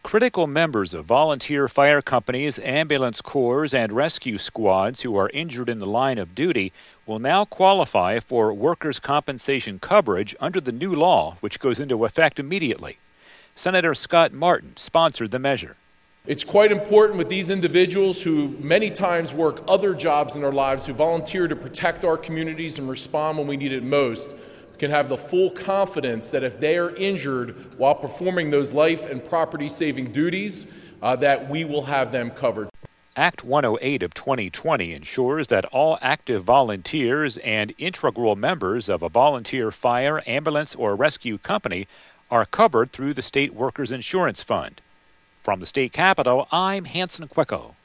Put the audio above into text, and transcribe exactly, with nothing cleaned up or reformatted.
Critical members of volunteer fire companies, ambulance corps, and rescue squads who are injured in the line of duty will now qualify for workers' compensation coverage under the new law, which goes into effect immediately. Senator Scott Martin sponsored the measure. It's quite important with these individuals who many times work other jobs in their lives, who volunteer to protect our communities and respond when we need it most, can have the full confidence that if they are injured while performing those life and property-saving duties, uh, that we will have them covered. Act one oh eight of twenty twenty ensures that all active volunteers and integral members of a volunteer fire, ambulance, or rescue company are covered through the State Workers Insurance Fund. From the state capitol, I'm Hanson Quicko.